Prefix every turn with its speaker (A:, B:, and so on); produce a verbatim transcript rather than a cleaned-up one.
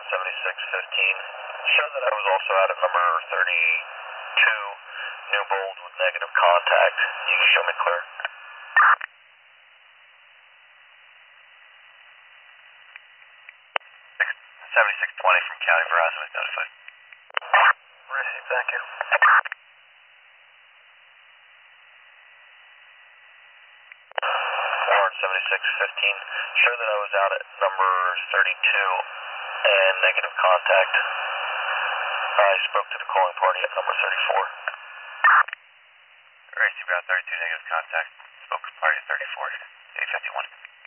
A: seventy-six fifteen. Show that I was also out at number thirty-two, Newbold with negative contact. You can show me clear. seventy-six twenty from County Verizon was notified. Received, thank you. seventy-six fifteen. Sure that I was out at number thirty-two and negative contact. I spoke to the calling party at number thirty-four. Racing ground thirty-two, negative contact. Spoke to party at thirty-four, eight fifty-one.